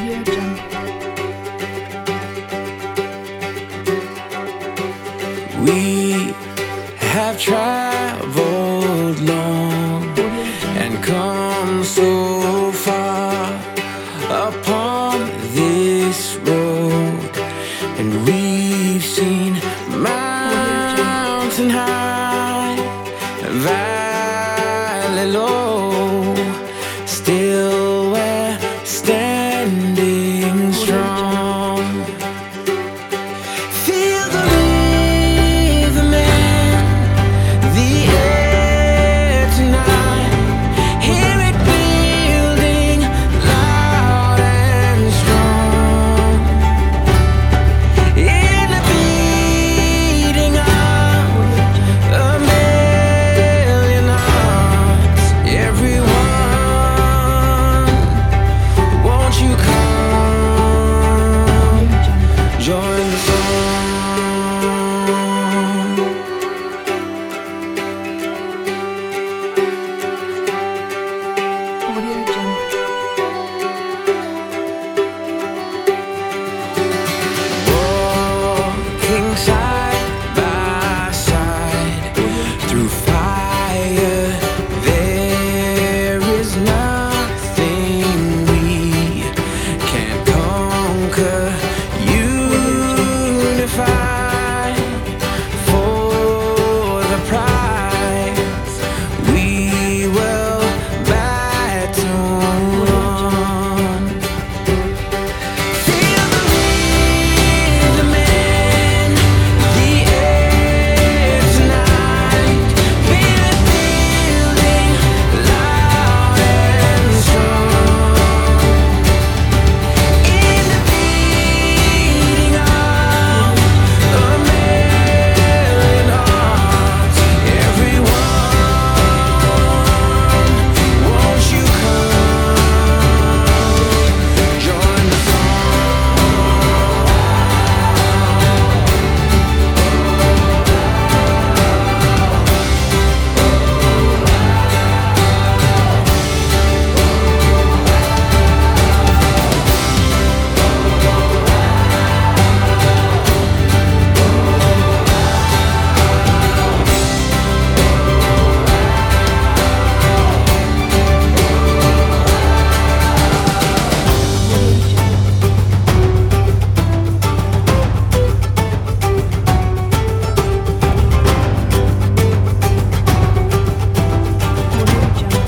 Audio Jungle. We have traveled long and come so far upon this road, and we've seen mountain high, valley low, still we're standing strong. Feel the rhythm in the air tonight. Hear it building loud and strong. In the beating of a million hearts, everyone, won't you come join the song? Audio Jungle. Walking side by side through fire, there is nothing we can't conquer. Unified for the prize, we will battle on. Feel the rhythm in the air tonight. Feel it building loud and strong. In the beating of a million hearts, everyone, won't you come join the song? Audio Jungle.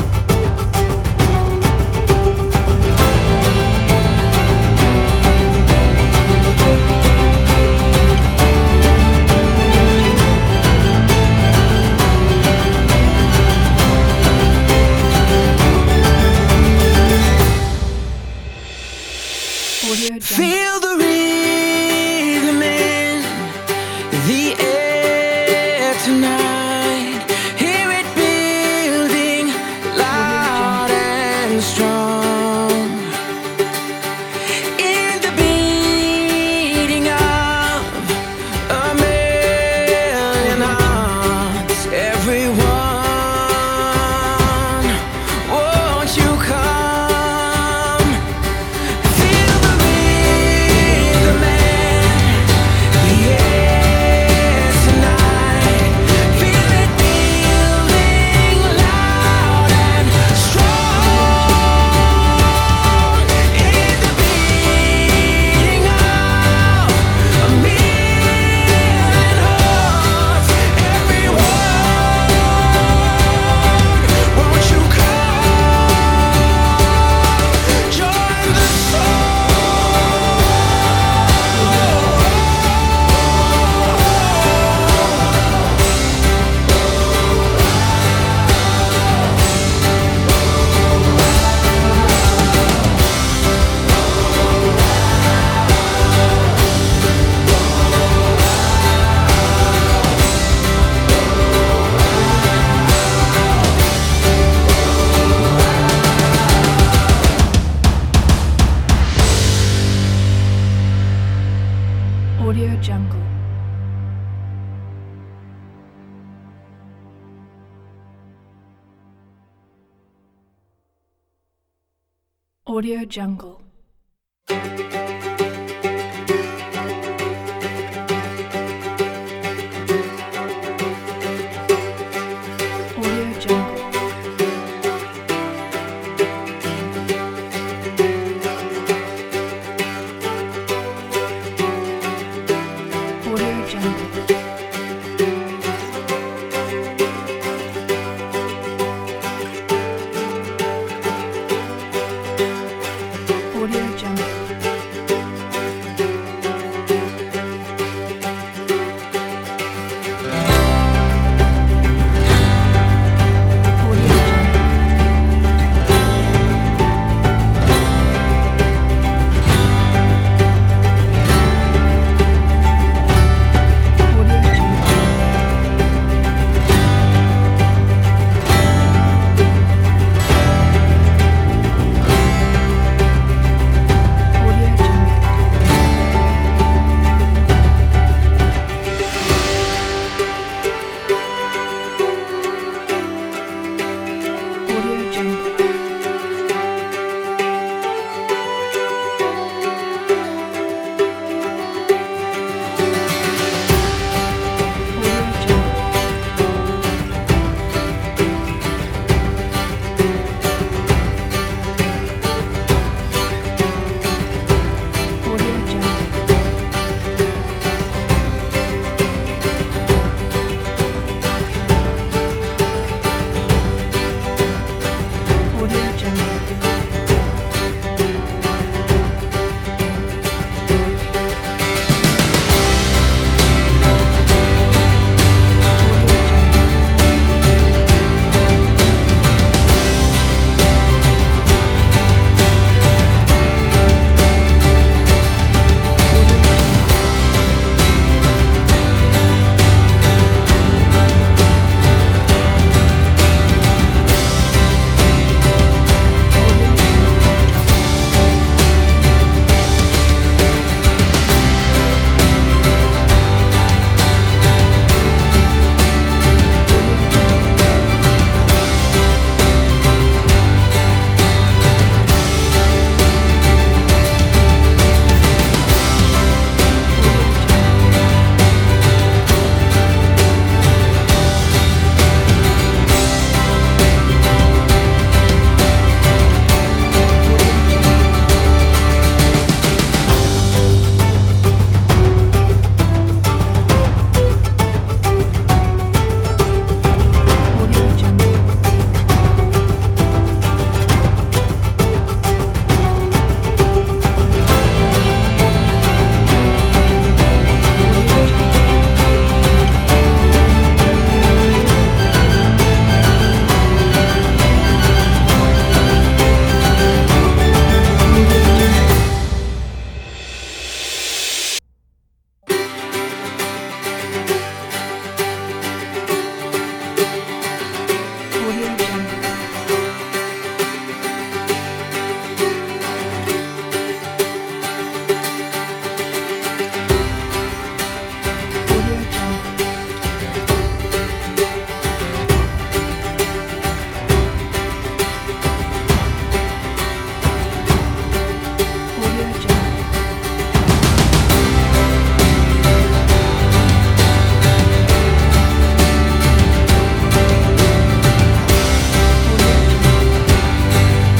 Audio Jungle. Feel the rhythm in the air tonight. Hear it building loud and strong. In the beating of a million hearts, everyone, won't you come? Feel the rhythm in the air tonight. Feel it building loud and strong. In the beating of a million hearts, everyone, won't you come join the song? Audio Jungle. Audio Jungle. Audio Jungle. Audio Jungle. Audio Jungle. Audio Jungle. Audio Jungle. Audio Jungle. Audio Jungle. Audio Jungle. Audio Jungle. Audio Jungle. Audio Audio Jungle. Audio Jungle. Audio Jungle. Audio Jungle. Audio Jungle.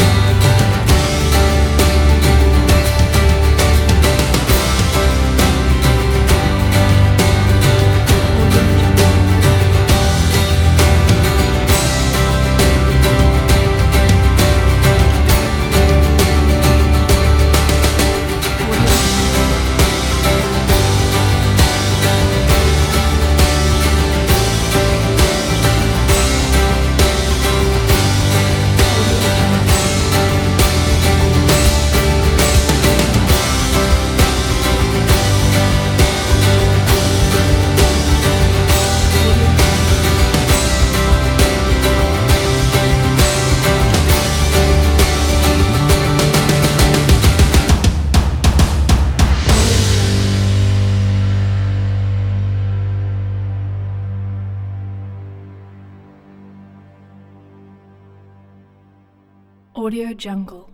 Audio Jungle. Audio Jungle.